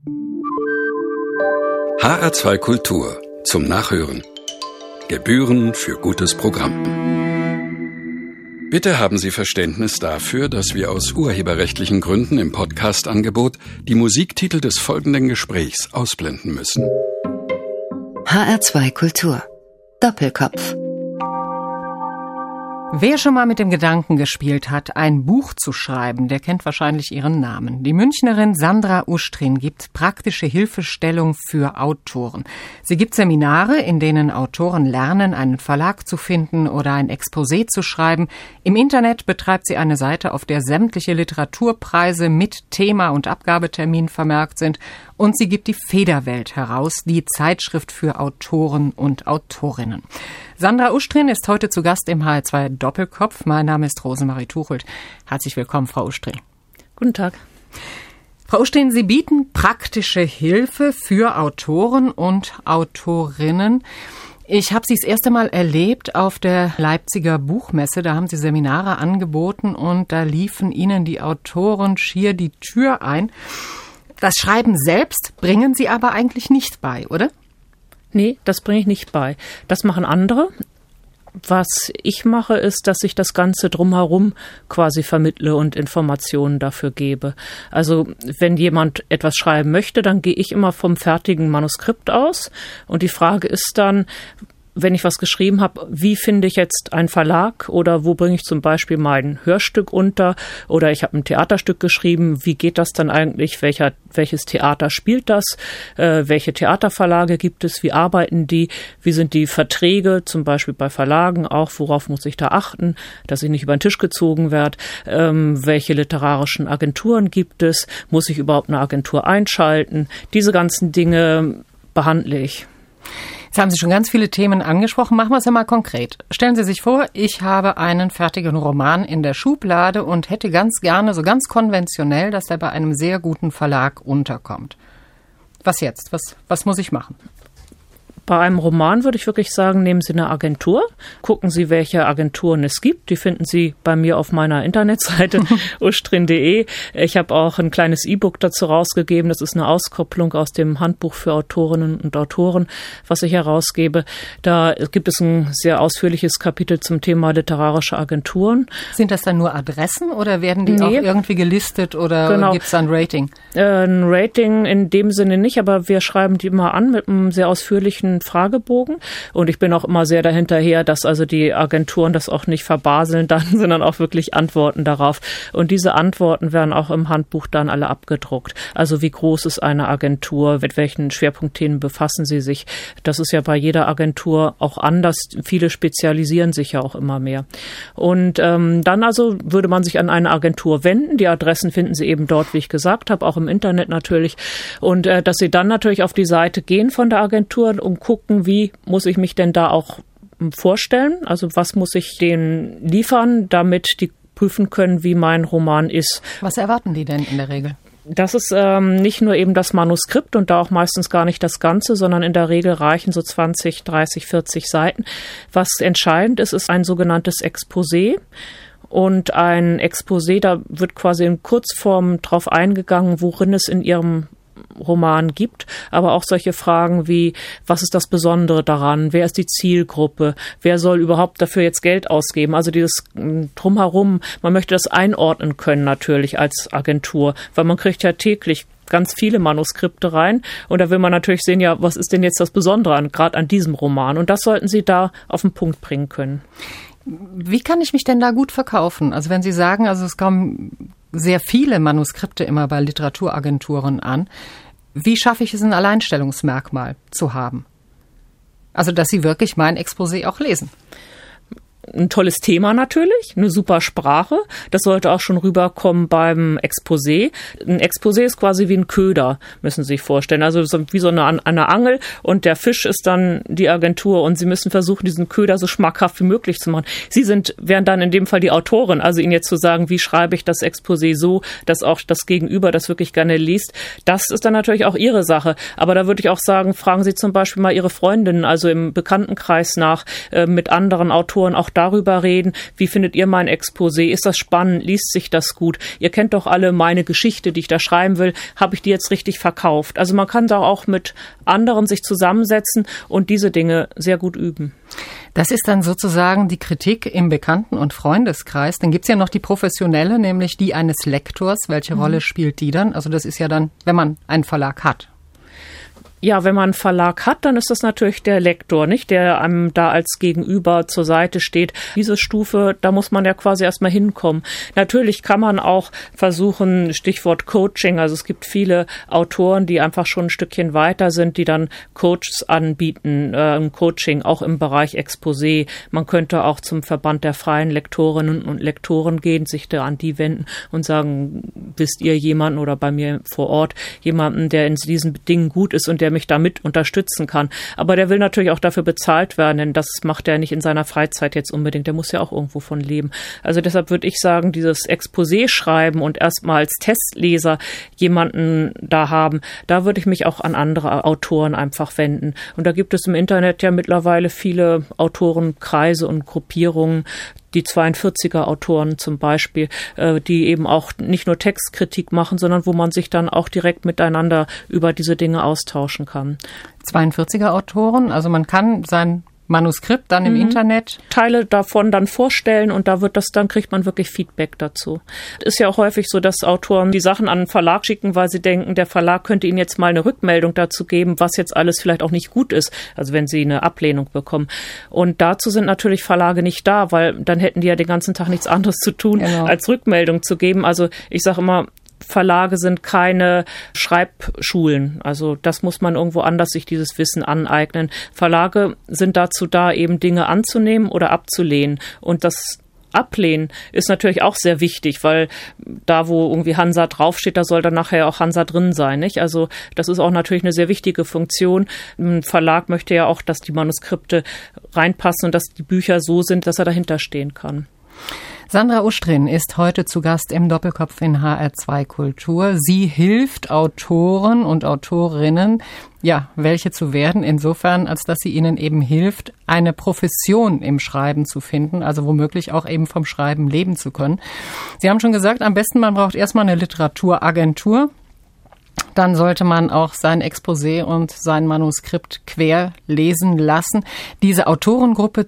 HR2 Kultur zum Nachhören. Gebühren für gutes Programm. Bitte haben Sie Verständnis dafür, dass wir aus urheberrechtlichen Gründen im Podcast-Angebot die Musiktitel des folgenden Gesprächs ausblenden müssen. HR2 Kultur. Doppelkopf. Wer schon mal mit dem Gedanken gespielt hat, ein Buch zu schreiben, der kennt wahrscheinlich ihren Namen. Die Münchnerin Sandra Ustrin gibt praktische Hilfestellung für Autoren. Sie gibt Seminare, in denen Autoren lernen, einen Verlag zu finden oder ein Exposé zu schreiben. Im Internet betreibt sie eine Seite, auf der sämtliche Literaturpreise mit Thema und Abgabetermin vermerkt sind. Und sie gibt die Federwelt heraus, die Zeitschrift für Autoren und Autorinnen. Sandra Ustrin ist heute zu Gast im HR2 Doppelkopf. Mein Name ist Rosemarie Tuchelt. Herzlich willkommen, Frau Ustrin. Guten Tag. Frau Ustrin, Sie bieten praktische Hilfe für Autoren und Autorinnen. Ich habe Sie das erste Mal erlebt auf der Leipziger Buchmesse. Da haben Sie Seminare angeboten und da liefen Ihnen die Autoren schier die Tür ein. Das Schreiben selbst bringen Sie aber eigentlich nicht bei, oder? Nee, das bringe ich nicht bei. Das machen andere. Was ich mache, ist, dass ich das Ganze drumherum quasi vermittle und Informationen dafür gebe. Also wenn jemand etwas schreiben möchte, dann gehe ich immer vom fertigen Manuskript aus. Und die Frage ist dann, wenn ich was geschrieben habe, wie finde ich jetzt einen Verlag oder wo bringe ich zum Beispiel mein Hörstück unter oder ich habe ein Theaterstück geschrieben, wie geht das dann eigentlich, welches Theater spielt das, welche Theaterverlage gibt es, wie arbeiten die, wie sind die Verträge, zum Beispiel bei Verlagen auch, worauf muss ich da achten, dass ich nicht über den Tisch gezogen werde, welche literarischen Agenturen gibt es, muss ich überhaupt eine Agentur einschalten, diese ganzen Dinge behandle ich. Jetzt haben Sie schon ganz viele Themen angesprochen. Machen wir es ja mal konkret. Stellen Sie sich vor, ich habe einen fertigen Roman in der Schublade und hätte ganz gerne, so ganz konventionell, dass er bei einem sehr guten Verlag unterkommt. Was jetzt? Was muss ich machen? Bei einem Roman würde ich wirklich sagen, nehmen Sie eine Agentur, gucken Sie, welche Agenturen es gibt. Die finden Sie bei mir auf meiner Internetseite ustrin.de. Ich habe auch ein kleines E-Book dazu rausgegeben. Das ist eine Auskopplung aus dem Handbuch für Autorinnen und Autoren, was ich herausgebe. Da gibt es ein sehr ausführliches Kapitel zum Thema literarische Agenturen. Sind das dann nur Adressen oder werden die auch irgendwie gelistet oder gibt es ein Rating? Ein Rating in dem Sinne nicht, aber wir schreiben die immer an mit einem sehr ausführlichen Fragebogen und ich bin auch immer sehr dahinterher, dass also die Agenturen das auch nicht verbaseln dann, sondern auch wirklich Antworten darauf. Und diese Antworten werden auch im Handbuch dann alle abgedruckt. Also wie groß ist eine Agentur, mit welchen Schwerpunktthemen befassen sie sich? Das ist ja bei jeder Agentur auch anders. Viele spezialisieren sich ja auch immer mehr. Und dann also würde man sich an eine Agentur wenden. Die Adressen finden Sie eben dort, wie ich gesagt habe, auch im Internet natürlich. Und dass Sie dann natürlich auf die Seite gehen von der Agentur und gucken, wie muss ich mich denn da auch vorstellen? Also was muss ich denen liefern, damit die prüfen können, wie mein Roman ist. Was erwarten die denn in der Regel? Das ist nicht nur eben das Manuskript und da auch meistens gar nicht das Ganze, sondern in der Regel reichen so 20, 30, 40 Seiten. Was entscheidend ist, ist ein sogenanntes Exposé. Und ein Exposé, da wird quasi in Kurzform drauf eingegangen, worin es in Ihrem Roman gibt, aber auch solche Fragen wie, was ist das Besondere daran, wer ist die Zielgruppe, wer soll überhaupt dafür jetzt Geld ausgeben, also dieses Drumherum, man möchte das einordnen können natürlich als Agentur, weil man kriegt ja täglich ganz viele Manuskripte rein und da will man natürlich sehen, ja, was ist denn jetzt das Besondere gerade an diesem Roman und das sollten Sie da auf den Punkt bringen können. Wie kann ich mich denn da gut verkaufen? Also wenn Sie sagen, also es kommen sehr viele Manuskripte immer bei Literaturagenturen an, wie schaffe ich es, ein Alleinstellungsmerkmal zu haben? Also dass Sie wirklich mein Exposé auch lesen. Ein tolles Thema natürlich, eine super Sprache. Das sollte auch schon rüberkommen beim Exposé. Ein Exposé ist quasi wie ein Köder, müssen Sie sich vorstellen. Also wie so eine Angel und der Fisch ist dann die Agentur und Sie müssen versuchen, diesen Köder so schmackhaft wie möglich zu machen. Sie wären dann in dem Fall die Autorin, also Ihnen jetzt zu sagen, wie schreibe ich das Exposé so, dass auch das Gegenüber das wirklich gerne liest. Das ist dann natürlich auch Ihre Sache. Aber da würde ich auch sagen, fragen Sie zum Beispiel mal Ihre Freundinnen, also im Bekanntenkreis nach, mit anderen Autoren. Auch darüber reden, wie findet ihr mein Exposé? Ist das spannend? Liest sich das gut? Ihr kennt doch alle meine Geschichte, die ich da schreiben will. Habe ich die jetzt richtig verkauft? Also man kann da auch mit anderen sich zusammensetzen und diese Dinge sehr gut üben. Das ist dann sozusagen die Kritik im Bekannten- und Freundeskreis. Dann gibt's ja noch die professionelle, nämlich die eines Lektors. Welche Rolle spielt die dann? Also das ist ja dann, wenn man einen Verlag hat. Ja, wenn man einen Verlag hat, dann ist das natürlich der Lektor, nicht, der einem da als Gegenüber zur Seite steht. Diese Stufe, da muss man ja quasi erstmal hinkommen. Natürlich kann man auch versuchen, Stichwort Coaching, also es gibt viele Autoren, die einfach schon ein Stückchen weiter sind, die dann Coaches anbieten, Coaching auch im Bereich Exposé. Man könnte auch zum Verband der freien Lektorinnen und Lektoren gehen, sich da an die wenden und sagen, wisst ihr jemanden oder bei mir vor Ort jemanden, der in diesen Dingen gut ist und der mich damit unterstützen kann. Aber der will natürlich auch dafür bezahlt werden, denn das macht er nicht in seiner Freizeit jetzt unbedingt. Der muss ja auch irgendwo von leben. Also deshalb würde ich sagen, dieses Exposé schreiben und erstmal als Testleser jemanden da haben, da würde ich mich auch an andere Autoren einfach wenden. Und da gibt es im Internet ja mittlerweile viele Autorenkreise und Gruppierungen, die 42er-Autoren zum Beispiel, die eben auch nicht nur Textkritik machen, sondern wo man sich dann auch direkt miteinander über diese Dinge austauschen kann. 42er-Autoren, also man kann sein Manuskript dann im Internet Teile davon dann vorstellen und da kriegt man wirklich Feedback dazu. Ist ja auch häufig so, dass Autoren die Sachen an den Verlag schicken, weil sie denken, der Verlag könnte ihnen jetzt mal eine Rückmeldung dazu geben, was jetzt alles vielleicht auch nicht gut ist, also wenn sie eine Ablehnung bekommen. Und dazu sind natürlich Verlage nicht da, weil dann hätten die ja den ganzen Tag nichts anderes zu tun, als Rückmeldung zu geben. Also ich sage immer, Verlage sind keine Schreibschulen. Also das muss man irgendwo anders sich dieses Wissen aneignen. Verlage sind dazu da, eben Dinge anzunehmen oder abzulehnen. Und das Ablehnen ist natürlich auch sehr wichtig, weil da, wo irgendwie Hansa draufsteht, da soll dann nachher auch Hansa drin sein, nicht? Also das ist auch natürlich eine sehr wichtige Funktion. Ein Verlag möchte ja auch, dass die Manuskripte reinpassen und dass die Bücher so sind, dass er dahinter stehen kann. Sandra Ustrin ist heute zu Gast im Doppelkopf in HR2 Kultur. Sie hilft Autoren und Autorinnen, ja, welche zu werden, insofern, als dass sie ihnen eben hilft, eine Profession im Schreiben zu finden, also womöglich auch eben vom Schreiben leben zu können. Sie haben schon gesagt, am besten man braucht erstmal eine Literaturagentur. Dann sollte man auch sein Exposé und sein Manuskript quer lesen lassen. Diese Autorengruppe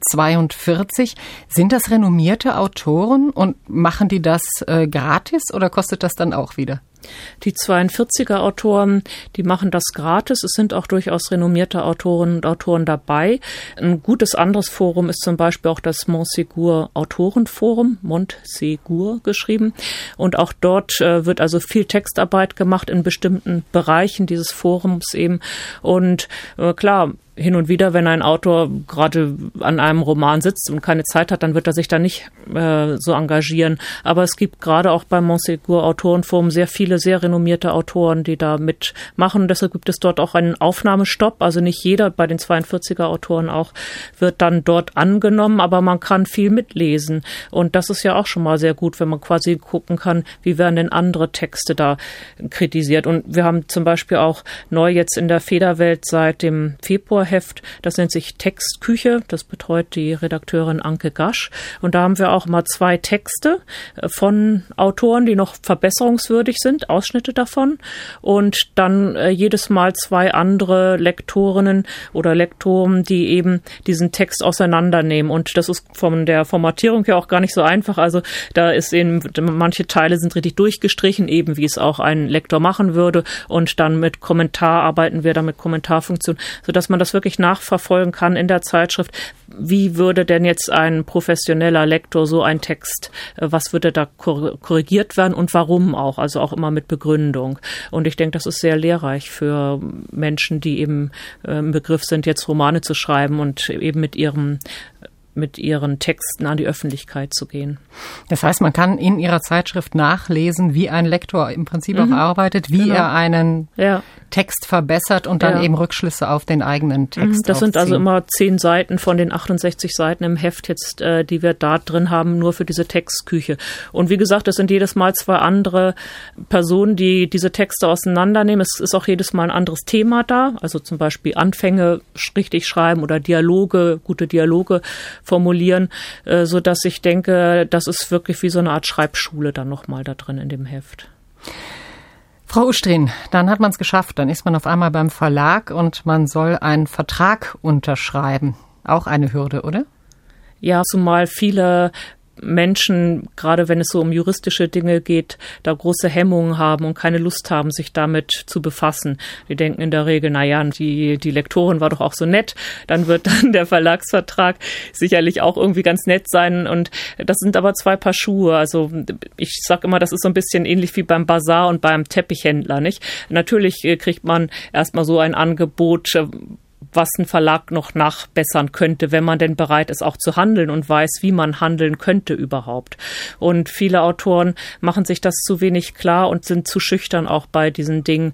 42, sind das renommierte Autoren und machen die das gratis oder kostet das dann auch wieder? Die 42er-Autoren, die machen das gratis. Es sind auch durchaus renommierte Autorinnen und Autoren dabei. Ein gutes anderes Forum ist zum Beispiel auch das Montségur Autorenforum, Montségur geschrieben. Und auch dort wird also viel Textarbeit gemacht in bestimmten Bereichen dieses Forums eben. Und klar, hin und wieder, wenn ein Autor gerade an einem Roman sitzt und keine Zeit hat, dann wird er sich da nicht so engagieren. Aber es gibt gerade auch beim Montségur Autorenforum sehr viele, sehr renommierte Autoren, die da mitmachen. Deshalb gibt es dort auch einen Aufnahmestopp. Also nicht jeder, bei den 42er Autoren auch, wird dann dort angenommen, aber man kann viel mitlesen. Und das ist ja auch schon mal sehr gut, wenn man quasi gucken kann, wie werden denn andere Texte da kritisiert. Und wir haben zum Beispiel auch neu jetzt in der Federwelt seit dem Februarheft, das nennt sich Textküche, das betreut die Redakteurin Anke Gasch. Und da haben wir auch mal 2 Texte von Autoren, die noch verbesserungswürdig sind, Ausschnitte davon. Und dann jedes Mal 2 andere Lektorinnen oder Lektoren, die eben diesen Text auseinandernehmen. Und das ist von der Formatierung her auch gar nicht so einfach. Also da ist eben, manche Teile sind richtig durchgestrichen, eben wie es auch ein Lektor machen würde. Und dann mit Kommentar arbeiten wir dann mit Kommentarfunktion, sodass man das wirklich nachverfolgen kann in der Zeitschrift. Wie würde denn jetzt ein professioneller Lektor so ein Text, was würde da korrigiert werden und warum auch? Also auch immer mit Begründung. Und ich denke, das ist sehr lehrreich für Menschen, die eben im Begriff sind, jetzt Romane zu schreiben und eben mit ihren Texten an die Öffentlichkeit zu gehen. Das heißt, man kann in Ihrer Zeitschrift nachlesen, wie ein Lektor im Prinzip auch arbeitet, wie er einen Text verbessert und dann eben Rückschlüsse auf den eigenen Text Das sind also immer 10 Seiten von den 68 Seiten im Heft jetzt, die wir da drin haben, nur für diese Textküche. Und wie gesagt, es sind jedes Mal 2 andere Personen, die diese Texte auseinandernehmen. Es ist auch jedes Mal ein anderes Thema da, also zum Beispiel Anfänge richtig schreiben oder Dialoge, gute Dialoge formulieren, so dass ich denke, das ist wirklich wie so eine Art Schreibschule dann nochmal da drin in dem Heft. Frau Ustrin, dann hat man es geschafft. Dann ist man auf einmal beim Verlag und man soll einen Vertrag unterschreiben. Auch eine Hürde, oder? Ja, zumal viele Menschen, gerade wenn es so um juristische Dinge geht, da große Hemmungen haben und keine Lust haben, sich damit zu befassen. Die denken in der Regel, die Lektorin war doch auch so nett, dann wird dann der Verlagsvertrag sicherlich auch irgendwie ganz nett sein. Und das sind aber 2 Paar Schuhe. Also ich sage immer, das ist so ein bisschen ähnlich wie beim Bazar und beim Teppichhändler, nicht? Natürlich kriegt man erstmal so ein Angebot, was ein Verlag noch nachbessern könnte, wenn man denn bereit ist, auch zu handeln und weiß, wie man handeln könnte überhaupt. Und viele Autoren machen sich das zu wenig klar und sind zu schüchtern auch bei diesen Dingen.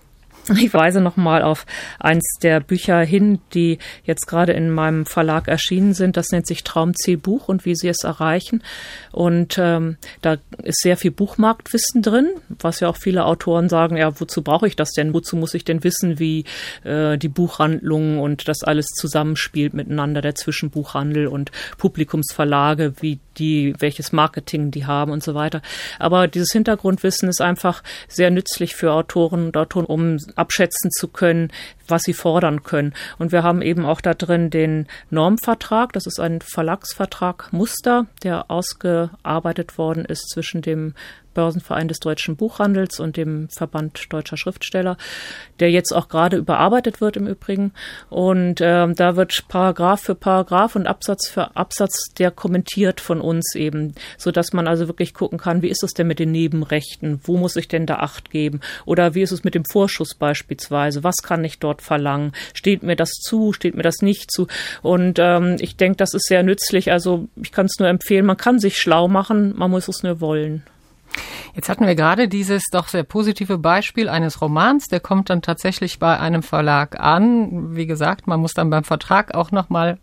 Ich weise nochmal auf eins der Bücher hin, die jetzt gerade in meinem Verlag erschienen sind. Das nennt sich Traumzielbuch und wie Sie es erreichen. Und da ist sehr viel Buchmarktwissen drin, was ja auch viele Autoren sagen, ja, wozu brauche ich das denn? Wozu muss ich denn wissen, wie die Buchhandlungen und das alles zusammenspielt miteinander, der Zwischenbuchhandel und Publikumsverlage, welches Marketing die haben und so weiter. Aber dieses Hintergrundwissen ist einfach sehr nützlich für Autoren und Autoren, um abschätzen zu können, was sie fordern können. Und wir haben eben auch da drin den Normvertrag. Das ist ein Verlagsvertrag Muster, der ausgearbeitet worden ist zwischen dem Börsenverein des deutschen Buchhandels und dem Verband deutscher Schriftsteller, der jetzt auch gerade überarbeitet wird im Übrigen. Und da wird Paragraph für Paragraph und Absatz für Absatz der kommentiert von uns eben, sodass man also wirklich gucken kann, wie ist es denn mit den Nebenrechten? Wo muss ich denn da Acht geben? Oder wie ist es mit dem Vorschuss beispielsweise? Was kann ich dort verlangen? Steht mir das zu? Steht mir das nicht zu? Und ich denke, das ist sehr nützlich. Also ich kann es nur empfehlen, man kann sich schlau machen, man muss es nur wollen. Jetzt hatten wir gerade dieses doch sehr positive Beispiel eines Romans, der kommt dann tatsächlich bei einem Verlag an. Wie gesagt, man muss dann beim Vertrag auch nochmal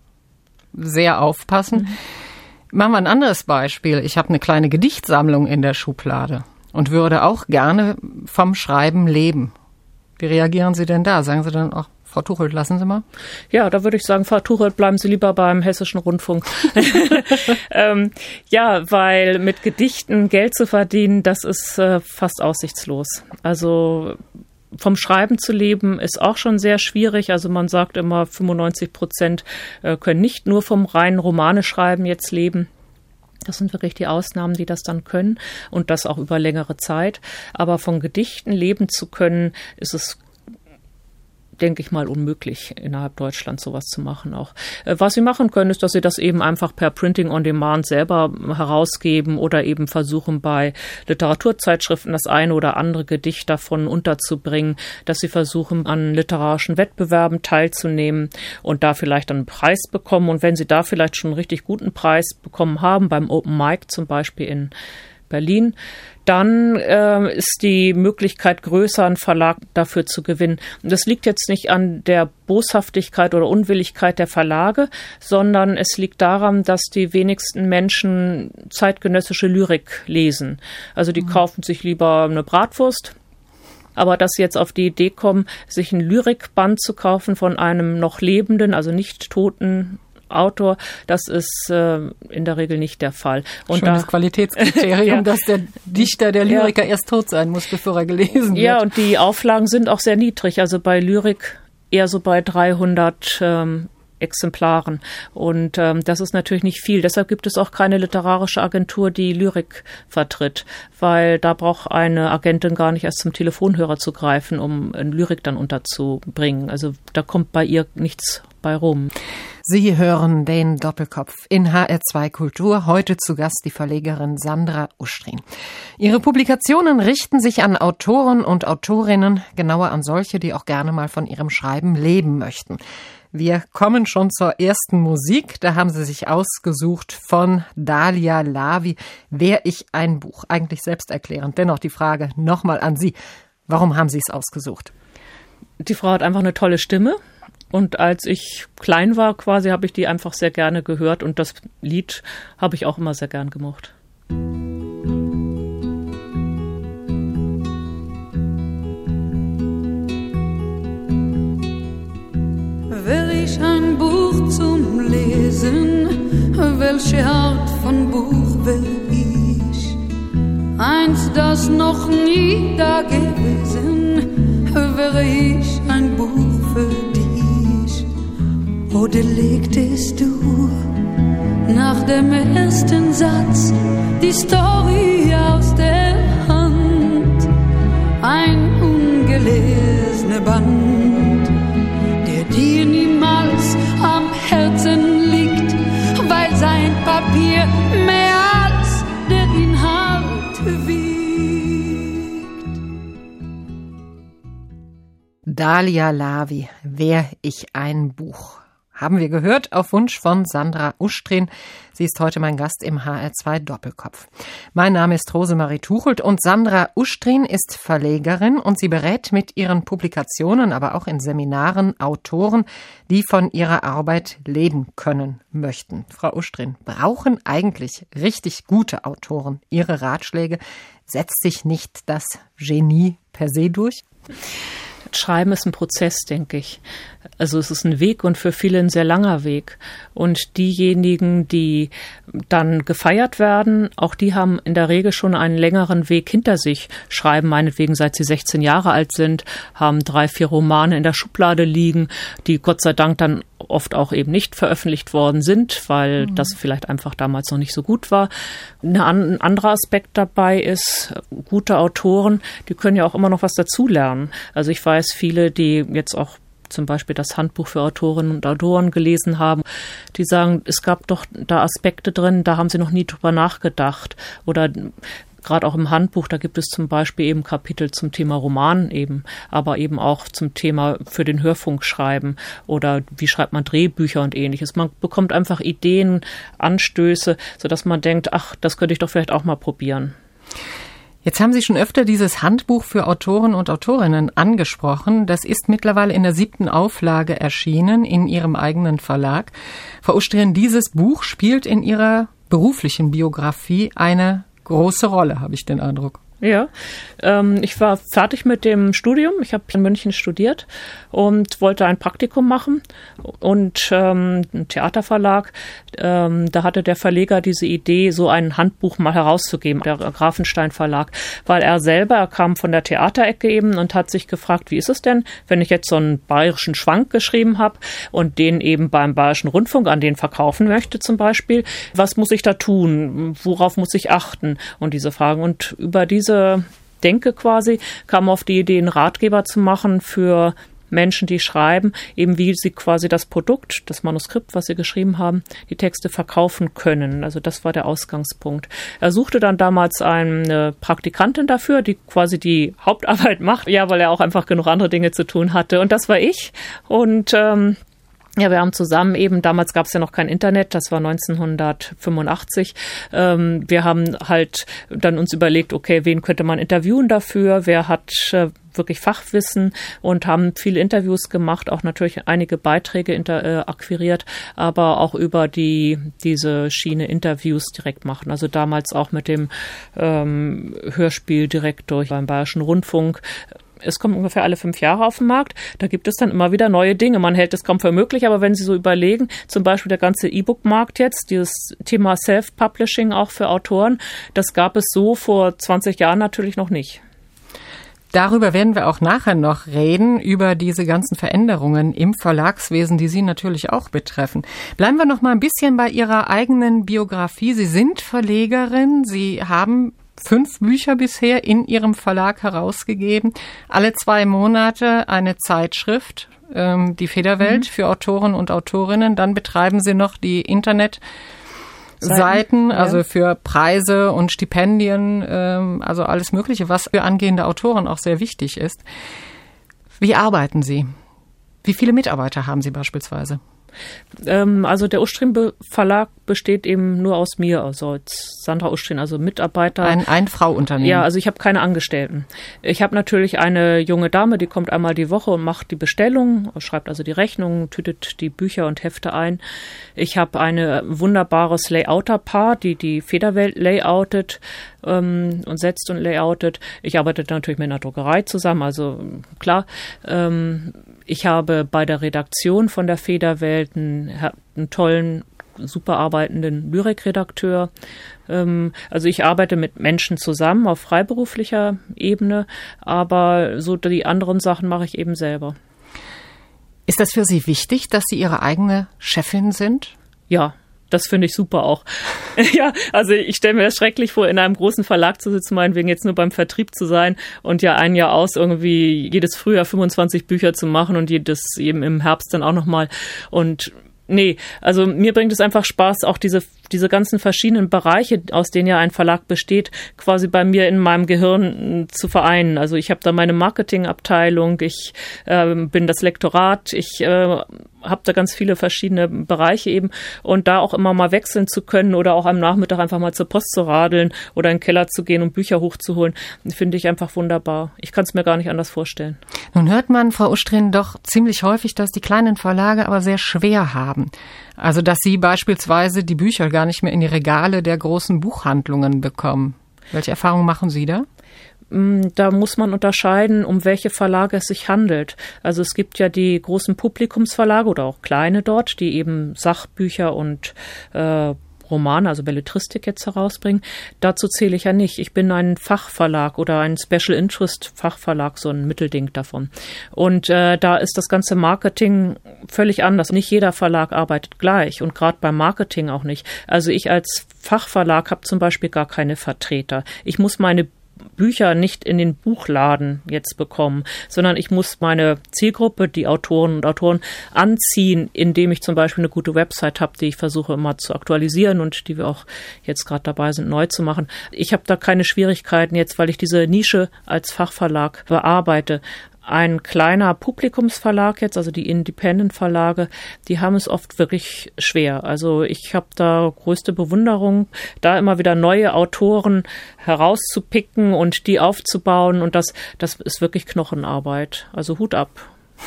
sehr aufpassen. Machen wir ein anderes Beispiel. Ich habe eine kleine Gedichtsammlung in der Schublade und würde auch gerne vom Schreiben leben. Wie reagieren Sie denn da? Sagen Sie dann auch, Frau Tuchelt, lassen Sie mal? Ja, da würde ich sagen, Frau Tuchelt, bleiben Sie lieber beim Hessischen Rundfunk. Ja, weil mit Gedichten Geld zu verdienen, das ist fast aussichtslos. Also vom Schreiben zu leben ist auch schon sehr schwierig. Also man sagt immer, 95% können nicht nur vom reinen Romane-Schreiben jetzt leben. Das sind wirklich die Ausnahmen, die das dann können und das auch über längere Zeit. Aber von Gedichten leben zu können, ist es, denke ich mal, unmöglich, innerhalb Deutschlands sowas zu machen auch. Was Sie machen können, ist, dass Sie das eben einfach per Printing on Demand selber herausgeben oder eben versuchen, bei Literaturzeitschriften das eine oder andere Gedicht davon unterzubringen, dass Sie versuchen, an literarischen Wettbewerben teilzunehmen und da vielleicht einen Preis bekommen. Und wenn Sie da vielleicht schon einen richtig guten Preis bekommen haben, beim Open Mic zum Beispiel in Berlin, dann ist die Möglichkeit größer, einen Verlag dafür zu gewinnen. Und das liegt jetzt nicht an der Boshaftigkeit oder Unwilligkeit der Verlage, sondern es liegt daran, dass die wenigsten Menschen zeitgenössische Lyrik lesen. Also die kaufen sich lieber eine Bratwurst. Aber dass sie jetzt auf die Idee kommen, sich ein Lyrikband zu kaufen von einem noch lebenden, also nicht toten Autor, das ist in der Regel nicht der Fall. Und schönes Qualitätskriterium, ja, dass der Dichter, der Lyriker erst tot sein muss, bevor er gelesen wird. Ja, und die Auflagen sind auch sehr niedrig. Also bei Lyrik eher so bei 300 Exemplaren. Und das ist natürlich nicht viel. Deshalb gibt es auch keine literarische Agentur, die Lyrik vertritt, weil da braucht eine Agentin gar nicht erst zum Telefonhörer zu greifen, um Lyrik dann unterzubringen. Also da kommt bei ihr nichts bei rum. Sie hören den Doppelkopf in HR2 Kultur. Heute zu Gast die Verlegerin Sandra Ustrin. Ihre Publikationen richten sich an Autoren und Autorinnen, genauer an solche, die auch gerne mal von ihrem Schreiben leben möchten. Wir kommen schon zur ersten Musik. Da haben Sie sich ausgesucht von Dalia Lavi. Wär ich ein Buch? Eigentlich selbsterklärend. Dennoch die Frage nochmal an Sie. Warum haben Sie es ausgesucht? Die Frau hat einfach eine tolle Stimme. Und als ich klein war quasi, habe ich die einfach sehr gerne gehört. Und das Lied habe ich auch immer sehr gern gemocht. Wäre ich ein Buch zum Lesen, welche Art von Buch wäre ich? Eins, das noch nie da gewesen, wäre ich ein Buch für dich. Oder legtest du nach dem ersten Satz die Story aus der Hand? Ein ungelesener Band, der dir niemals am Herzen liegt, weil sein Papier mehr als der Inhalt wiegt. Dalia Lavi, Wär ich ein Buch. Haben wir gehört auf Wunsch von Sandra Ustrin. Sie ist heute mein Gast im HR2 Doppelkopf. Mein Name ist Rosemarie Tuchelt und Sandra Ustrin ist Verlegerin und sie berät mit ihren Publikationen, aber auch in Seminaren Autoren, die von ihrer Arbeit leben können möchten. Frau Ustrin, brauchen eigentlich richtig gute Autoren Ihre Ratschläge? Setzt sich nicht das Genie per se durch? Schreiben ist ein Prozess, denke ich. Also es ist ein Weg und für viele ein sehr langer Weg. Und diejenigen, die dann gefeiert werden, auch die haben in der Regel schon einen längeren Weg hinter sich. Schreiben meinetwegen, seit sie 16 Jahre alt sind, haben 3-4 Romane in der Schublade liegen, die Gott sei Dank dann oft auch eben nicht veröffentlicht worden sind, weil das vielleicht einfach damals noch nicht so gut war. Ein anderer Aspekt dabei ist, gute Autoren, die können ja auch immer noch was dazulernen. Also ich weiß, viele, die jetzt auch zum Beispiel das Handbuch für Autorinnen und Autoren gelesen haben, die sagen, es gab doch da Aspekte drin, da haben sie noch nie drüber nachgedacht. Oder gerade auch im Handbuch, da gibt es zum Beispiel eben Kapitel zum Thema Roman eben, aber eben auch zum Thema für den Hörfunk schreiben oder wie schreibt man Drehbücher und Ähnliches. Man bekommt einfach Ideen, Anstöße, sodass man denkt, ach, das könnte ich doch vielleicht auch mal probieren. Jetzt haben Sie schon öfter dieses Handbuch für Autoren und Autorinnen angesprochen. Das ist mittlerweile in der 7. Auflage erschienen, in Ihrem eigenen Verlag. Frau Ustrin, dieses Buch spielt in Ihrer beruflichen Biografie eine große Rolle, habe ich den Eindruck. Ja, ich war fertig mit dem Studium. Ich habe in München studiert und wollte ein Praktikum machen und ein Theaterverlag. Da hatte der Verleger diese Idee, so ein Handbuch mal herauszugeben, der Grafenstein Verlag, weil er kam von der Theaterecke eben und hat sich gefragt, wie ist es denn, wenn ich jetzt so einen bayerischen Schwank geschrieben habe und den eben beim Bayerischen Rundfunk an den verkaufen möchte zum Beispiel, was muss ich da tun, worauf muss ich achten und diese Fragen. Und über diese Denke quasi kam auf die Idee, einen Ratgeber zu machen für Menschen, die schreiben, eben wie sie quasi das Produkt, das Manuskript, was sie geschrieben haben, die Texte verkaufen können. Also das war der Ausgangspunkt. Er suchte dann damals eine Praktikantin dafür, die quasi die Hauptarbeit macht, ja, weil er auch einfach genug andere Dinge zu tun hatte. Und das war ich. Und ja, wir haben zusammen eben, damals gab es ja noch kein Internet, das war 1985. Wir haben halt dann uns überlegt, okay, wen könnte man interviewen dafür, wer hat wirklich Fachwissen und haben viele Interviews gemacht, auch natürlich einige Beiträge akquiriert, aber auch über diese Schiene Interviews direkt machen. Also damals auch mit dem Hörspieldirektor beim Bayerischen Rundfunk. Es kommt ungefähr alle 5 Jahre auf den Markt. Da gibt es dann immer wieder neue Dinge. Man hält es kaum für möglich, aber wenn Sie so überlegen, zum Beispiel der ganze E-Book-Markt jetzt, dieses Thema Self-Publishing auch für Autoren, das gab es so vor 20 Jahren natürlich noch nicht. Darüber werden wir auch nachher noch reden, über diese ganzen Veränderungen im Verlagswesen, die Sie natürlich auch betreffen. Bleiben wir noch mal ein bisschen bei Ihrer eigenen Biografie. Sie sind Verlegerin, Sie haben 5 Bücher bisher in Ihrem Verlag herausgegeben. Alle 2 Monate eine Zeitschrift, die Federwelt für Autoren und Autorinnen. Dann betreiben Sie noch die Internetseiten, also für Preise und Stipendien, also alles Mögliche, was für angehende Autoren auch sehr wichtig ist. Wie arbeiten Sie? Wie viele Mitarbeiter haben Sie beispielsweise? Also der Ustrin Verlag besteht eben nur aus mir, also als Sandra Ustrin, also Mitarbeiter. Ein Frau-Unternehmen. Ja, also ich habe keine Angestellten. Ich habe natürlich eine junge Dame, die kommt einmal die Woche und macht die Bestellung, schreibt also die Rechnung, tütet die Bücher und Hefte ein. Ich habe eine wunderbares Layouter-Paar, die Federwelt layoutet und setzt und layoutet. Ich arbeite natürlich mit einer Druckerei zusammen, also klar. Ich habe bei der Redaktion von der Federwelt einen tollen, super arbeitenden Lyrikredakteur. Also ich arbeite mit Menschen zusammen auf freiberuflicher Ebene, aber so die anderen Sachen mache ich eben selber. Ist das für Sie wichtig, dass Sie Ihre eigene Chefin sind? Ja. Das finde ich super auch. Ja, also ich stelle mir das schrecklich vor, in einem großen Verlag zu sitzen, meinetwegen jetzt nur beim Vertrieb zu sein und ja ein Jahr aus irgendwie jedes Frühjahr 25 Bücher zu machen und jedes eben im Herbst dann auch nochmal. Und nee, also mir bringt es einfach Spaß, auch diese ganzen verschiedenen Bereiche, aus denen ja ein Verlag besteht, quasi bei mir in meinem Gehirn zu vereinen. Also ich habe da meine Marketingabteilung, ich bin das Lektorat, ich habe da ganz viele verschiedene Bereiche eben und da auch immer mal wechseln zu können oder auch am Nachmittag einfach mal zur Post zu radeln oder in den Keller zu gehen und Bücher hochzuholen, finde ich einfach wunderbar. Ich kann es mir gar nicht anders vorstellen. Nun hört man, Frau Ustrin, doch ziemlich häufig, dass die kleinen Verlage aber sehr schwer haben. Also dass Sie beispielsweise die Bücher gar nicht mehr in die Regale der großen Buchhandlungen bekommen. Welche Erfahrungen machen Sie da? Da muss man unterscheiden, um welche Verlage es sich handelt. Also es gibt ja die großen Publikumsverlage oder auch kleine dort, die eben Sachbücher und Romane, also Belletristik jetzt herausbringen. Dazu zähle ich ja nicht. Ich bin ein Fachverlag oder ein Special Interest Fachverlag, so ein Mittelding davon. Und da ist das ganze Marketing völlig anders. Nicht jeder Verlag arbeitet gleich und gerade beim Marketing auch nicht. Also ich als Fachverlag habe zum Beispiel gar keine Vertreter. Ich muss meine Bücher nicht in den Buchladen jetzt bekommen, sondern ich muss meine Zielgruppe, die Autoren und Autoren, anziehen, indem ich zum Beispiel eine gute Website habe, die ich versuche immer zu aktualisieren und die wir auch jetzt gerade dabei sind, neu zu machen. Ich habe da keine Schwierigkeiten jetzt, weil ich diese Nische als Fachverlag bearbeite. Ein kleiner Publikumsverlag jetzt, also die Independent-Verlage, die haben es oft wirklich schwer. Also ich habe da größte Bewunderung, da immer wieder neue Autoren herauszupicken und die aufzubauen. Und das ist wirklich Knochenarbeit. Also Hut ab.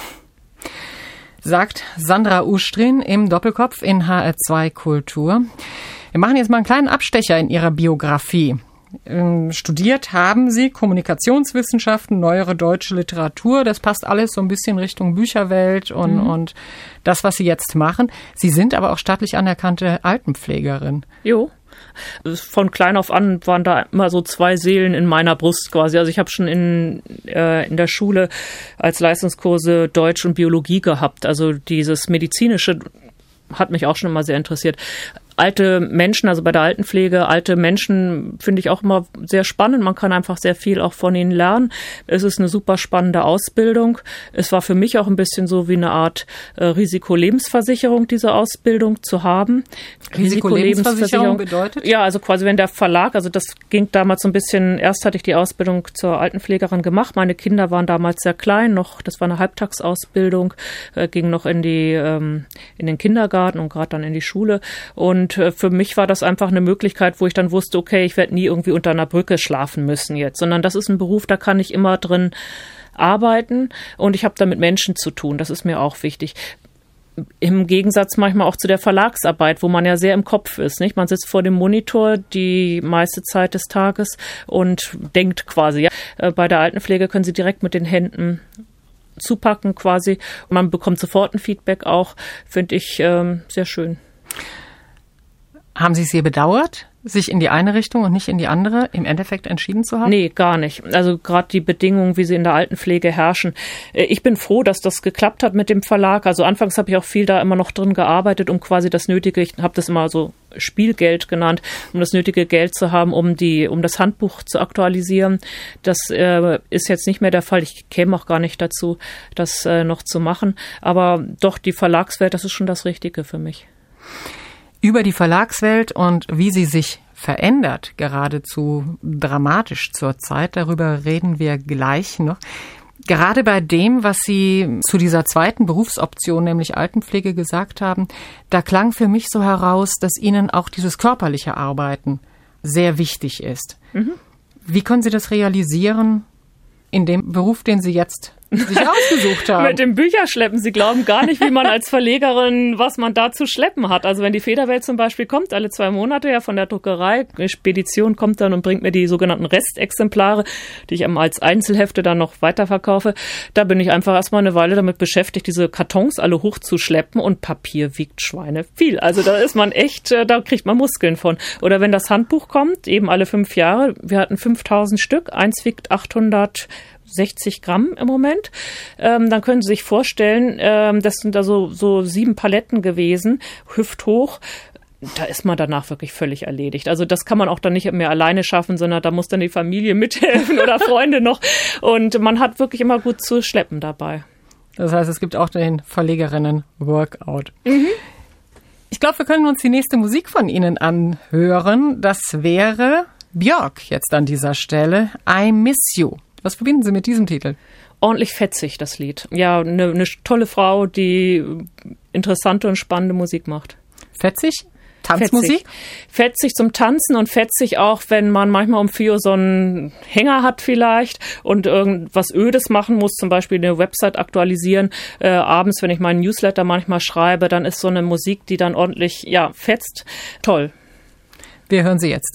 Sagt Sandra Ustrin im Doppelkopf in HR2 Kultur. Wir machen jetzt mal einen kleinen Abstecher in ihrer Biografie. Studiert haben Sie Kommunikationswissenschaften, neuere deutsche Literatur. Das passt alles so ein bisschen Richtung Bücherwelt und das, was Sie jetzt machen. Sie sind aber auch staatlich anerkannte Altenpflegerin. Jo. Von klein auf an waren da immer so zwei Seelen in meiner Brust quasi. Also ich habe schon in der Schule als Leistungskurse Deutsch und Biologie gehabt. Also dieses Medizinische hat mich auch schon immer sehr interessiert. Alte Menschen, also bei der Altenpflege, alte Menschen finde ich auch immer sehr spannend. Man kann einfach sehr viel auch von ihnen lernen. Es ist eine super spannende Ausbildung. Es war für mich auch ein bisschen so wie eine Art Risikolebensversicherung, diese Ausbildung zu haben. Risikolebensversicherung bedeutet? Ja, also quasi wenn der Verlag, also das ging damals so ein bisschen, erst hatte ich die Ausbildung zur Altenpflegerin gemacht. Meine Kinder waren damals sehr klein noch. Das war eine Halbtagsausbildung, ging noch in den Kindergarten und gerade dann in die Schule. Und für mich war das einfach eine Möglichkeit, wo ich dann wusste, okay, ich werde nie irgendwie unter einer Brücke schlafen müssen jetzt, sondern das ist ein Beruf, da kann ich immer drin arbeiten und ich habe da mit Menschen zu tun. Das ist mir auch wichtig. Im Gegensatz manchmal auch zu der Verlagsarbeit, wo man ja sehr im Kopf ist, nicht? Man sitzt vor dem Monitor die meiste Zeit des Tages und denkt quasi. Ja. Bei der Altenpflege können Sie direkt mit den Händen zupacken quasi. Man bekommt sofort ein Feedback auch, finde ich sehr schön. Haben Sie es hier bedauert, sich in die eine Richtung und nicht in die andere im Endeffekt entschieden zu haben? Nee, gar nicht. Also gerade die Bedingungen, wie sie in der Altenpflege herrschen. Ich bin froh, dass das geklappt hat mit dem Verlag. Also anfangs habe ich auch viel da immer noch drin gearbeitet, um quasi das nötige, ich habe das immer so Spielgeld genannt, um das nötige Geld zu haben, um das Handbuch zu aktualisieren. Das ist jetzt nicht mehr der Fall. Ich käme auch gar nicht dazu, das noch zu machen. Aber doch, die Verlagswelt, das ist schon das Richtige für mich. Über die Verlagswelt und wie sie sich verändert, geradezu dramatisch zurzeit, darüber reden wir gleich noch. Gerade bei dem, was Sie zu dieser zweiten Berufsoption, nämlich Altenpflege, gesagt haben, da klang für mich so heraus, dass Ihnen auch dieses körperliche Arbeiten sehr wichtig ist. Mhm. Wie können Sie das realisieren in dem Beruf, den Sie jetzt sich ausgesucht haben? Mit dem Bücherschleppen. Sie glauben gar nicht, wie man als Verlegerin, was man da zu schleppen hat. Also wenn die Federwelt zum Beispiel kommt, alle 2 Monate ja von der Druckerei, eine Spedition kommt dann und bringt mir die sogenannten Restexemplare, die ich als Einzelhefte dann noch weiterverkaufe. Da bin ich einfach erstmal eine Weile damit beschäftigt, diese Kartons alle hochzuschleppen, und Papier wiegt Schweine viel. Also da ist man echt, da kriegt man Muskeln von. Oder wenn das Handbuch kommt, eben alle 5 Jahre, wir hatten 5000 Stück, eins wiegt 860 Gramm im Moment. Dann können Sie sich vorstellen, das sind da so 7 Paletten gewesen, hüfthoch. Da ist man danach wirklich völlig erledigt. Also das kann man auch dann nicht mehr alleine schaffen, sondern da muss dann die Familie mithelfen oder Freunde noch. Und man hat wirklich immer gut zu schleppen dabei. Das heißt, es gibt auch den Verlegerinnen-Workout. Mhm. Ich glaube, wir können uns die nächste Musik von Ihnen anhören. Das wäre Björk jetzt an dieser Stelle. I Miss You. Was verbinden Sie mit diesem Titel? Ordentlich fetzig, das Lied. Ja, eine tolle Frau, die interessante und spannende Musik macht. Fetzig? Tanzmusik? Fetzig zum Tanzen und fetzig auch, wenn man manchmal um 4 Uhr so einen Hänger hat vielleicht und irgendwas Ödes machen muss, zum Beispiel eine Website aktualisieren. Abends, wenn ich meinen Newsletter manchmal schreibe, dann ist so eine Musik, die dann ordentlich, fetzt. Toll. Wir hören sie jetzt.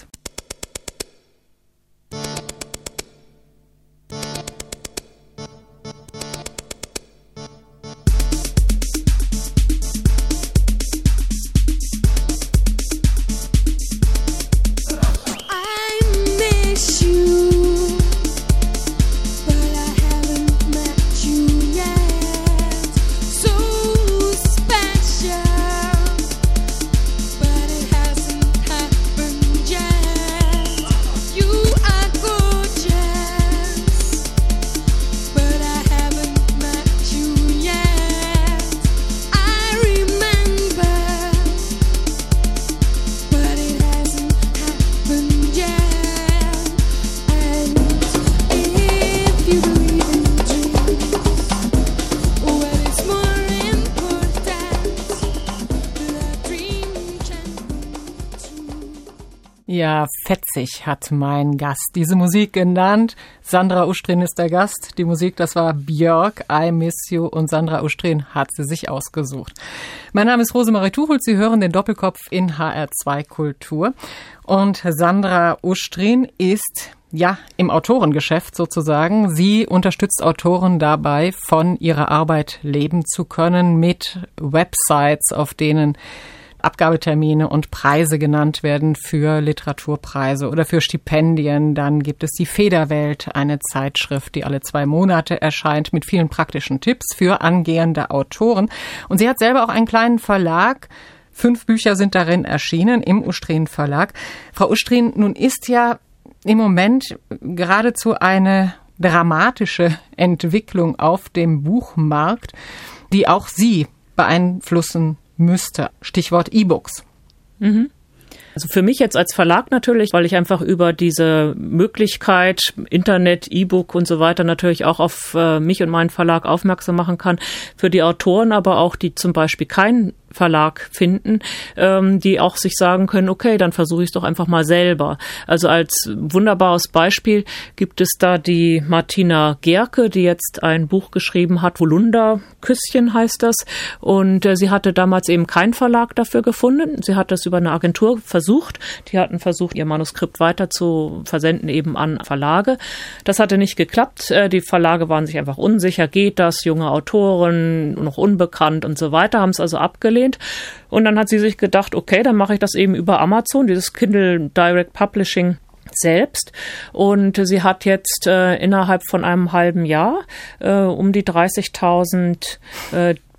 Ja, fetzig hat mein Gast diese Musik genannt. Sandra Ustrin ist der Gast. Die Musik, das war Björk, I Miss You, und Sandra Ustrin hat sie sich ausgesucht. Mein Name ist Rosemarie Tuchelt. Sie hören den Doppelkopf in HR2 Kultur. Und Sandra Ustrin ist im Autorengeschäft sozusagen. Sie unterstützt Autoren dabei, von ihrer Arbeit leben zu können, mit Websites, auf denen Abgabetermine und Preise genannt werden für Literaturpreise oder für Stipendien. Dann gibt es die Federwelt, eine Zeitschrift, die alle 2 Monate erscheint, mit vielen praktischen Tipps für angehende Autoren. Und sie hat selber auch einen kleinen Verlag. 5 Bücher sind darin erschienen im Ustrin Verlag. Frau Ustrin, nun ist ja im Moment geradezu eine dramatische Entwicklung auf dem Buchmarkt, die auch Sie beeinflussen müsste. Stichwort E-Books. Mhm. Also für mich jetzt als Verlag natürlich, weil ich einfach über diese Möglichkeit, Internet, E-Book und so weiter natürlich auch auf mich und meinen Verlag aufmerksam machen kann. Für die Autoren aber auch, die zum Beispiel keinen Verlag finden, die auch sich sagen können, okay, dann versuche ich es doch einfach mal selber. Also als wunderbares Beispiel gibt es da die Martina Gerke, die jetzt ein Buch geschrieben hat, Holunderküsschen heißt das, und sie hatte damals eben keinen Verlag dafür gefunden. Sie hat das über eine Agentur versucht. Die hatten versucht, ihr Manuskript weiter zu versenden eben an Verlage. Das hatte nicht geklappt. Die Verlage waren sich einfach unsicher. Geht das? Junge Autoren, noch unbekannt und so weiter, haben es also abgelehnt. Und dann hat sie sich gedacht, okay, dann mache ich das eben über Amazon, dieses Kindle Direct Publishing selbst. Und sie hat jetzt innerhalb von einem halben Jahr um die 30.000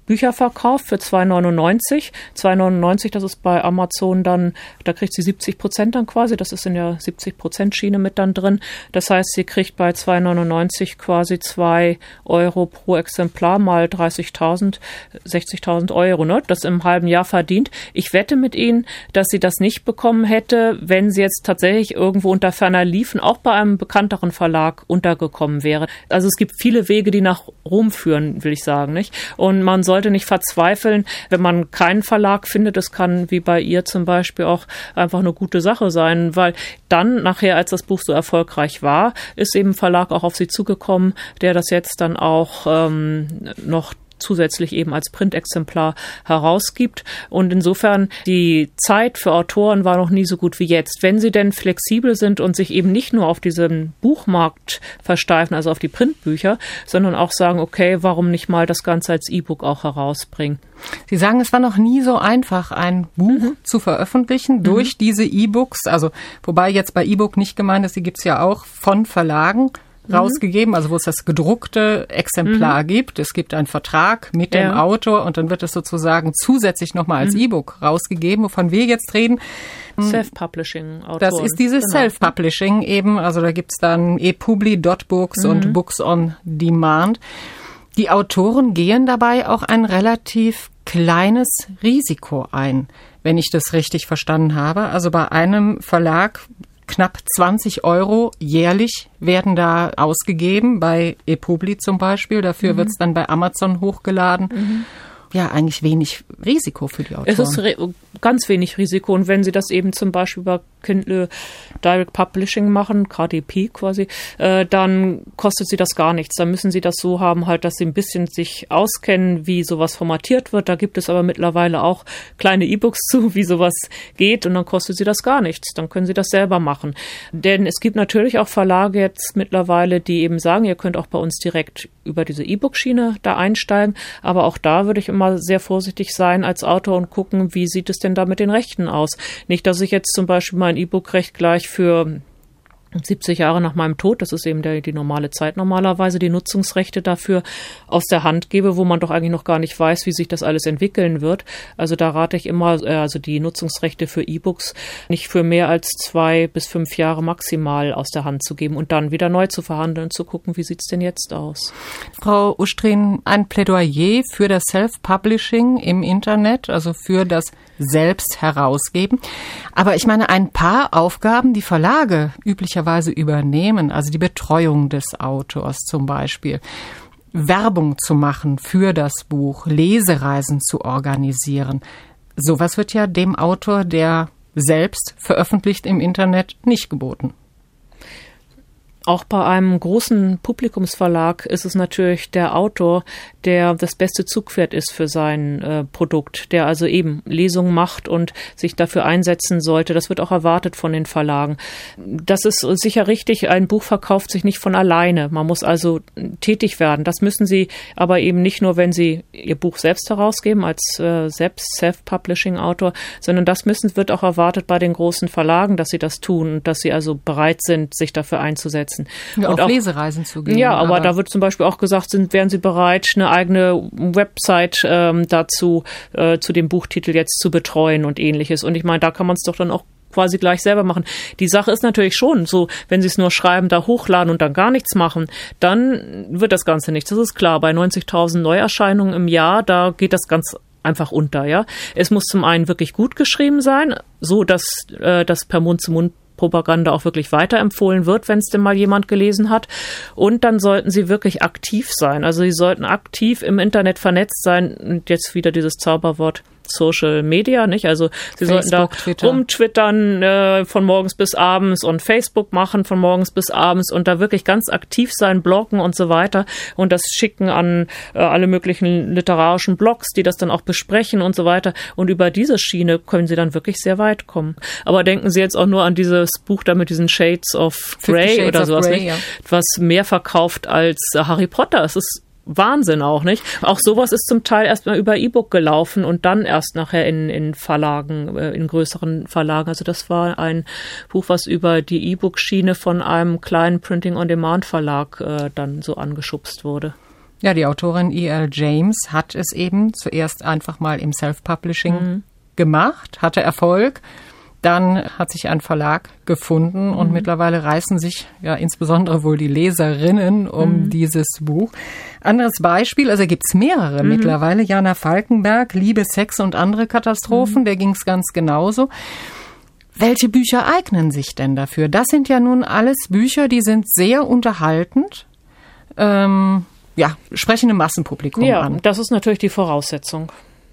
Bücher verkauft für 2,99. 2,99, das ist bei Amazon dann, da kriegt sie 70% dann quasi, das ist in der 70% Schiene mit dann drin. Das heißt, sie kriegt bei 2,99 quasi 2 Euro pro Exemplar mal 30.000, 60.000 Euro, ne? Das im halben Jahr verdient. Ich wette mit Ihnen, dass sie das nicht bekommen hätte, wenn sie jetzt tatsächlich irgendwo unter ferner Liefen, auch bei einem bekannteren Verlag, untergekommen wäre. Also es gibt viele Wege, die nach Rom führen, will ich sagen, nicht? Und man sollte nicht verzweifeln, wenn man keinen Verlag findet. Das kann, wie bei ihr zum Beispiel, auch einfach eine gute Sache sein, weil dann nachher, als das Buch so erfolgreich war, ist eben ein Verlag auch auf sie zugekommen, der das jetzt dann auch noch zusätzlich eben als Printexemplar herausgibt. Und insofern, die Zeit für Autoren war noch nie so gut wie jetzt. Wenn sie denn flexibel sind und sich eben nicht nur auf diesen Buchmarkt versteifen, also auf die Printbücher, sondern auch sagen, okay, warum nicht mal das Ganze als E-Book auch herausbringen? Sie sagen, es war noch nie so einfach, ein Buch zu veröffentlichen durch diese E-Books. Also, wobei jetzt bei E-Book nicht gemeint ist, die gibt's ja auch von Verlagen rausgegeben, also wo es das gedruckte Exemplar gibt. Es gibt einen Vertrag mit dem Autor und dann wird es sozusagen zusätzlich nochmal als E-Book rausgegeben, wovon wir jetzt reden. Self-Publishing-Autoren. Das ist dieses Self-Publishing eben, also da gibt's dann epubli.books und Books on Demand. Die Autoren gehen dabei auch ein relativ kleines Risiko ein, wenn ich das richtig verstanden habe. Also bei einem Verlag knapp 20 Euro jährlich werden da ausgegeben, bei ePubli zum Beispiel. Dafür wird es dann bei Amazon hochgeladen. Ja, eigentlich wenig Risiko für die Autoren. Es ist ganz wenig Risiko. Und wenn Sie das eben zum Beispiel über Kindle Direct Publishing machen, KDP quasi, dann kostet Sie das gar nichts. Dann müssen Sie das so haben, halt, dass Sie ein bisschen sich auskennen, wie sowas formatiert wird. Da gibt es aber mittlerweile auch kleine E-Books zu, wie sowas geht. Und dann kostet Sie das gar nichts. Dann können Sie das selber machen. Denn es gibt natürlich auch Verlage jetzt mittlerweile, die eben sagen, ihr könnt auch bei uns direkt über diese E-Book-Schiene da einsteigen. Aber auch da würde ich immer sehr vorsichtig sein als Autor und gucken, wie sieht es denn da mit den Rechten aus. Nicht, dass ich jetzt zum Beispiel mein E-Book-Recht gleich für 70 Jahre nach meinem Tod, das ist eben die normale Zeit normalerweise, die Nutzungsrechte dafür aus der Hand gebe, wo man doch eigentlich noch gar nicht weiß, wie sich das alles entwickeln wird. Also da rate ich immer, also die Nutzungsrechte für E-Books nicht für mehr als 2 bis 5 Jahre maximal aus der Hand zu geben und dann wieder neu zu verhandeln und zu gucken, wie sieht's denn jetzt aus. Frau Ustrin, ein Plädoyer für das Self-Publishing im Internet, also für das selbst herausgeben. Aber ich meine, ein paar Aufgaben, die Verlage üblicherweise übernehmen, also die Betreuung des Autors zum Beispiel, Werbung zu machen für das Buch, Lesereisen zu organisieren. Sowas wird ja dem Autor, der selbst veröffentlicht im Internet, nicht geboten. Auch bei einem großen Publikumsverlag ist es natürlich der Autor, der das beste Zugpferd ist für sein Produkt, der also eben Lesungen macht und sich dafür einsetzen sollte. Das wird auch erwartet von den Verlagen. Das ist sicher richtig, ein Buch verkauft sich nicht von alleine. Man muss also tätig werden. Das müssen Sie aber eben nicht nur, wenn Sie Ihr Buch selbst herausgeben, als Self-Publishing-Autor, sondern das wird auch erwartet bei den großen Verlagen, dass Sie das tun und dass Sie also bereit sind, sich dafür einzusetzen. Ja, und auch Lesereisen zu gehen. Ja, aber da wird zum Beispiel auch gesagt, wären Sie bereit, eine eigene Website dazu zu dem Buchtitel jetzt zu betreuen und ähnliches. Und ich meine, da kann man es doch dann auch quasi gleich selber machen. Die Sache ist natürlich schon so, wenn Sie es nur schreiben, da hochladen und dann gar nichts machen, dann wird das Ganze nichts. Das ist klar. Bei 90.000 Neuerscheinungen im Jahr, da geht das ganz einfach unter, ja. Es muss zum einen wirklich gut geschrieben sein, so dass das per Mund-zu-Mund Propaganda auch wirklich weiterempfohlen wird, wenn es denn mal jemand gelesen hat. Und dann sollten Sie wirklich aktiv sein. Also Sie sollten aktiv im Internet vernetzt sein. Und jetzt wieder dieses Zauberwort Social Media, nicht? Also Sie sollten da rumtwittern von morgens bis abends und Facebook machen von morgens bis abends und da wirklich ganz aktiv sein, bloggen und so weiter und das schicken an alle möglichen literarischen Blogs, die das dann auch besprechen und so weiter. Und über diese Schiene können Sie dann wirklich sehr weit kommen. Aber denken Sie jetzt auch nur an dieses Buch da mit diesen Shades of Grey oder sowas, Grey, nicht? Ja. Was mehr verkauft als Harry Potter. Es ist Wahnsinn auch, nicht? Auch sowas ist zum Teil erstmal über E-Book gelaufen und dann erst nachher in Verlagen, in größeren Verlagen. Also das war ein Buch, was über die E-Book-Schiene von einem kleinen Printing-on-Demand-Verlag dann so angeschubst wurde. Ja, die Autorin E.L. James hat es eben zuerst einfach mal im Self-Publishing gemacht, hatte Erfolg. Dann hat sich ein Verlag gefunden und mittlerweile reißen sich ja insbesondere wohl die Leserinnen um dieses Buch. Anderes Beispiel, also gibt's mehrere mittlerweile. Jana Falkenberg, Liebe, Sex und andere Katastrophen, der ging's ganz genauso. Welche Bücher eignen sich denn dafür? Das sind ja nun alles Bücher, die sind sehr unterhaltend, sprechen einem Massenpublikum an. Ja, das ist natürlich die Voraussetzung.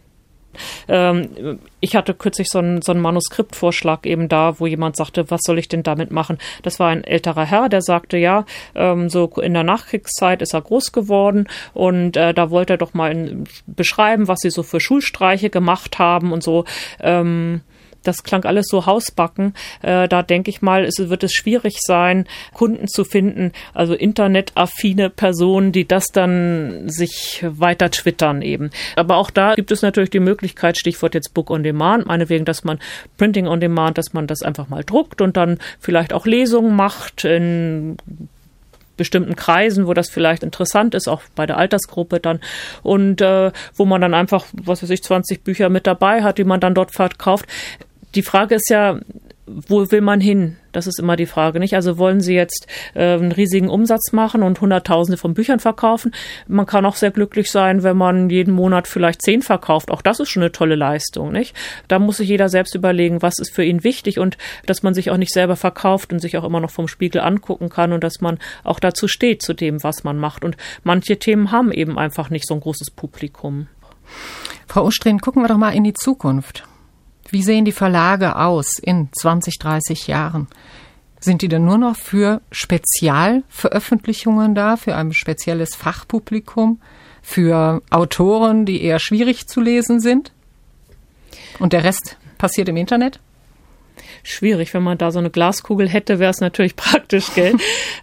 Ich hatte kürzlich so einen Manuskriptvorschlag eben da, wo jemand sagte, was soll ich denn damit machen? Das war ein älterer Herr, der sagte, ja, so in der Nachkriegszeit ist er groß geworden und da wollte er doch mal beschreiben, was sie so für Schulstreiche gemacht haben und so. Das klang alles so hausbacken. Da denke ich mal, wird es schwierig sein, Kunden zu finden, also internetaffine Personen, die das dann sich weiter twittern eben. Aber auch da gibt es natürlich die Möglichkeit, Stichwort jetzt Book on Demand, meinetwegen, dass man Printing on Demand, dass man das einfach mal druckt und dann vielleicht auch Lesungen macht in bestimmten Kreisen, wo das vielleicht interessant ist, auch bei der Altersgruppe dann und wo man dann einfach, 20 Bücher mit dabei hat, die man dann dort verkauft. Die Frage ist ja, wo will man hin? Das ist immer die Frage, nicht? Also wollen Sie jetzt einen riesigen Umsatz machen und Hunderttausende von Büchern verkaufen? Man kann auch sehr glücklich sein, wenn man jeden Monat vielleicht 10 verkauft. Auch das ist schon eine tolle Leistung, nicht? Da muss sich jeder selbst überlegen, was ist für ihn wichtig und dass man sich auch nicht selber verkauft und sich auch immer noch vom Spiegel angucken kann und dass man auch dazu steht, zu dem, was man macht. Und manche Themen haben eben einfach nicht so ein großes Publikum. Frau Ustrin, gucken wir doch mal in die Zukunft. Wie sehen die Verlage aus in 20, 30 Jahren? Sind die denn nur noch für Spezialveröffentlichungen da, für ein spezielles Fachpublikum, für Autoren, die eher schwierig zu lesen sind? Und der Rest passiert im Internet? Schwierig, wenn man da so eine Glaskugel hätte, wäre es natürlich praktisch, gell?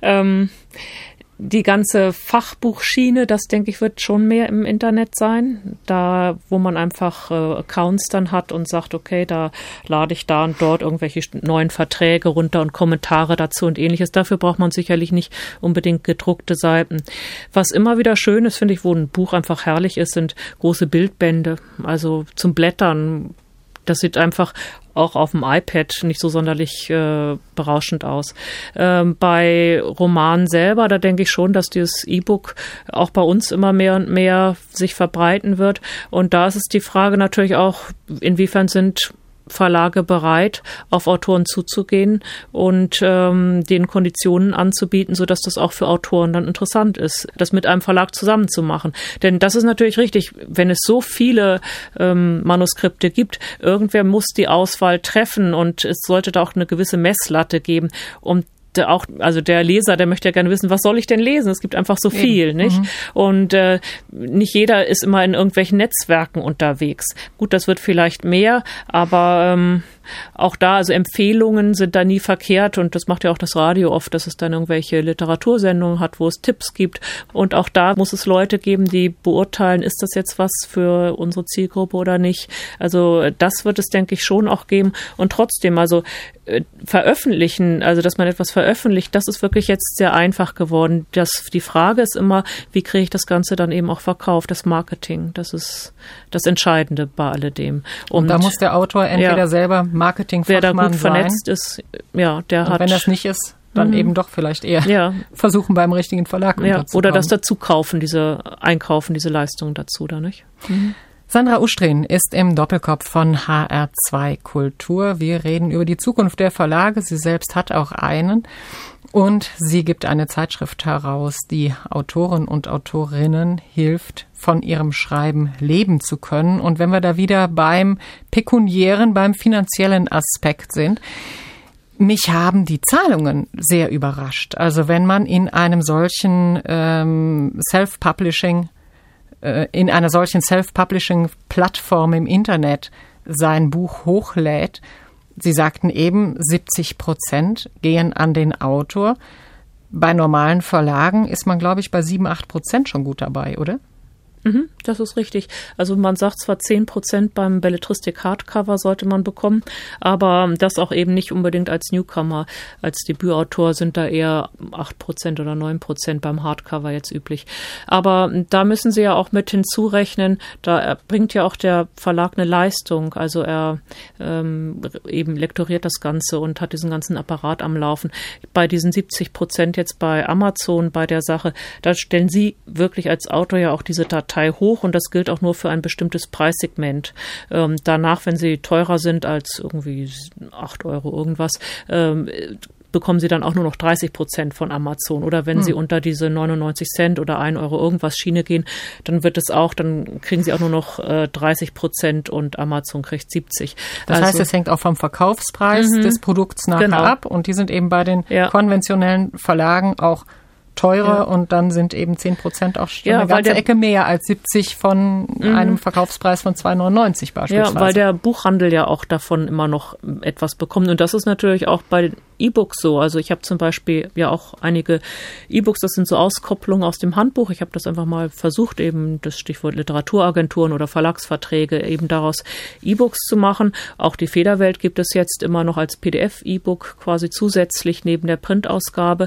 Die ganze Fachbuchschiene, das denke ich, wird schon mehr im Internet sein, da wo man einfach Accounts dann hat und sagt, okay, da lade ich da und dort irgendwelche neuen Verträge runter und Kommentare dazu und ähnliches. Dafür braucht man sicherlich nicht unbedingt gedruckte Seiten. Was immer wieder schön ist, finde ich, wo ein Buch einfach herrlich ist, sind große Bildbände, also zum Blättern. Das sieht einfach auch auf dem iPad nicht so sonderlich berauschend aus. Bei Romanen selber, da denke ich schon, dass dieses E-Book auch bei uns immer mehr und mehr sich verbreiten wird. Und da ist es die Frage natürlich auch, inwiefern sind Verlage bereit, auf Autoren zuzugehen und denen Konditionen anzubieten, sodass das auch für Autoren dann interessant ist, das mit einem Verlag zusammen zu machen. Denn das ist natürlich richtig, wenn es so viele Manuskripte gibt, irgendwer muss die Auswahl treffen und es sollte da auch eine gewisse Messlatte geben, um auch, also der Leser, der möchte ja gerne wissen, was soll ich denn lesen? Es gibt einfach so viel, nicht? Und nicht jeder ist immer in irgendwelchen Netzwerken unterwegs. Gut, das wird vielleicht mehr, aber auch da, also Empfehlungen sind da nie verkehrt und das macht ja auch das Radio oft, dass es dann irgendwelche Literatursendungen hat, wo es Tipps gibt und auch da muss es Leute geben, die beurteilen, ist das jetzt was für unsere Zielgruppe oder nicht. Also das wird es, denke ich, schon auch geben und trotzdem, also veröffentlichen, also dass man etwas veröffentlicht, das ist wirklich jetzt sehr einfach geworden. Die Frage ist immer, wie kriege ich das Ganze dann eben auch verkauft, das Marketing, das ist das Entscheidende bei alledem. Und da muss der Autor entweder selber Marketingfachmann sein. Wer da gut vernetzt ist, ja, der hat. Und wenn das nicht ist, dann eben doch vielleicht eher versuchen beim richtigen Verlag unterzukommen. Oder das dazu kaufen, diese Leistungen dazu, da nicht? Sandra Ustrin ist im Doppelkopf von HR2 Kultur. Wir reden über die Zukunft der Verlage. Sie selbst hat auch einen. Und sie gibt eine Zeitschrift heraus, die Autoren und Autorinnen hilft, von ihrem Schreiben leben zu können. Und wenn wir da wieder beim pekuniären, beim finanziellen Aspekt sind, mich haben die Zahlungen sehr überrascht. Also wenn man in einem solchen in einer solchen Self-Publishing-Plattform im Internet sein Buch hochlädt, Sie sagten eben, 70% gehen an den Autor. Bei normalen Verlagen ist man, glaube ich, bei 7-8% schon gut dabei, oder? Das ist richtig. Also man sagt zwar 10% beim Belletristik Hardcover sollte man bekommen, aber das auch eben nicht unbedingt als Newcomer. Als Debütautor sind da eher 8% oder 9% beim Hardcover jetzt üblich. Aber da müssen Sie ja auch mit hinzurechnen, da bringt ja auch der Verlag eine Leistung. Also er eben lektoriert das Ganze und hat diesen ganzen Apparat am Laufen. Bei diesen 70% jetzt bei Amazon bei der Sache, da stellen Sie wirklich als Autor ja auch diese Datei hoch und das gilt auch nur für ein bestimmtes Preissegment. Danach, wenn sie teurer sind als irgendwie 8 € irgendwas, bekommen sie dann auch nur noch 30% von Amazon. Oder wenn sie unter diese 99 Cent oder 1 € irgendwas Schiene gehen, dann kriegen sie auch nur noch 30% und Amazon kriegt 70. Das heißt, es hängt auch vom Verkaufspreis des Produkts nachher ab und die sind eben bei den konventionellen Verlagen auch teurer und dann sind eben 10% auch schon eine ganze Ecke mehr als 70 von einem Verkaufspreis von 2,99 beispielsweise. Ja, weil der Buchhandel ja auch davon immer noch etwas bekommt und das ist natürlich auch bei den E-Books so. Also ich habe zum Beispiel ja auch einige E-Books, das sind so Auskopplungen aus dem Handbuch. Ich habe das einfach mal versucht, eben das Stichwort Literaturagenturen oder Verlagsverträge, eben daraus E-Books zu machen. Auch die Federwelt gibt es jetzt immer noch als PDF-E-Book quasi zusätzlich neben der Printausgabe.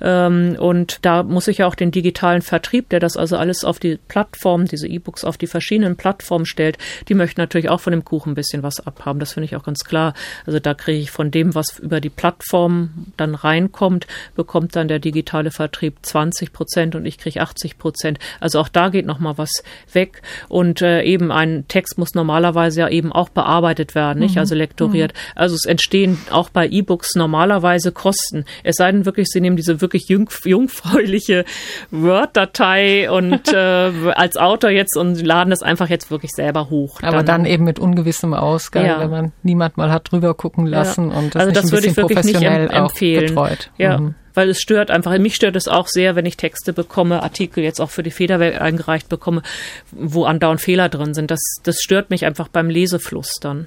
Und da muss ich ja auch den digitalen Vertrieb, der das also alles auf die Plattform, diese E-Books auf die verschiedenen Plattformen stellt, die möchten natürlich auch von dem Kuchen ein bisschen was abhaben. Das finde ich auch ganz klar. Also da kriege ich von dem, was über die Plattform dann reinkommt, bekommt dann der digitale Vertrieb 20% und ich kriege 80%. Also auch da geht nochmal was weg. Und eben ein Text muss normalerweise ja eben auch bearbeitet werden, nicht? Also lektoriert. Also es entstehen auch bei E-Books normalerweise Kosten. Es sei denn wirklich, Sie nehmen diese wirklich jungfräuliche Word-Datei und als Autor jetzt und laden das einfach jetzt wirklich selber hoch. Aber dann eben mit ungewissem Ausgang, wenn man niemand mal hat drüber gucken lassen und das, also das nicht würde ich wirklich nicht empfehlen. Betreut. Ja. Weil es stört einfach, mich stört es auch sehr, wenn ich Texte bekomme, Artikel jetzt auch für die Federwelt eingereicht bekomme, wo andauernd Fehler drin sind. Das stört mich einfach beim Lesefluss dann.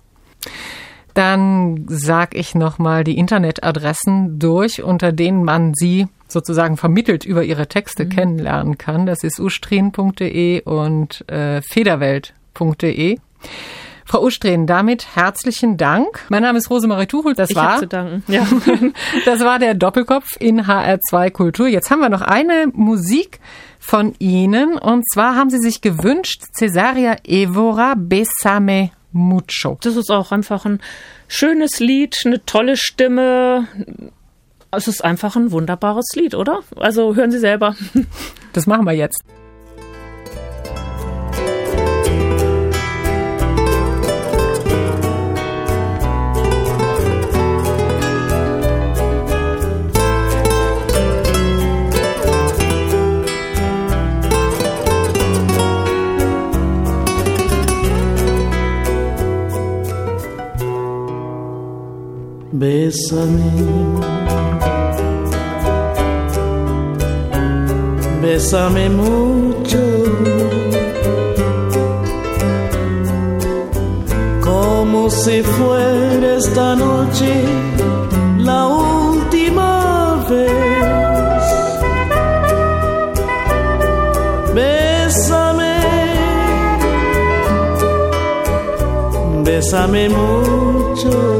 Dann sag ich nochmal die Internetadressen durch, unter denen man sie sozusagen vermittelt über ihre Texte kennenlernen kann. Das ist ustrin.de und federwelt.de. Frau Ustrin, damit herzlichen Dank. Mein Name ist Rosemarie Tuchel. Ich habe zu danken. Ja. Das war der Doppelkopf in HR2 Kultur. Jetzt haben wir noch eine Musik von Ihnen. Und zwar haben Sie sich gewünscht, Cesaria Evora, Bésame mucho. Das ist auch einfach ein schönes Lied, eine tolle Stimme. Es ist einfach ein wunderbares Lied, oder? Also hören Sie selber. Das machen wir jetzt. Bésame, bésame mucho, como si fuera esta noche la última vez. Bésame, bésame mucho.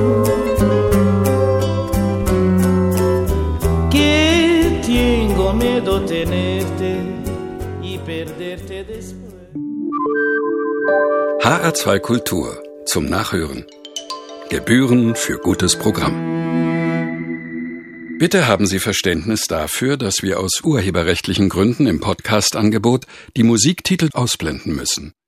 HR2 Kultur zum Nachhören. Gebühren für gutes Programm. Bitte haben Sie Verständnis dafür, dass wir aus urheberrechtlichen Gründen im Podcast-Angebot die Musiktitel ausblenden müssen.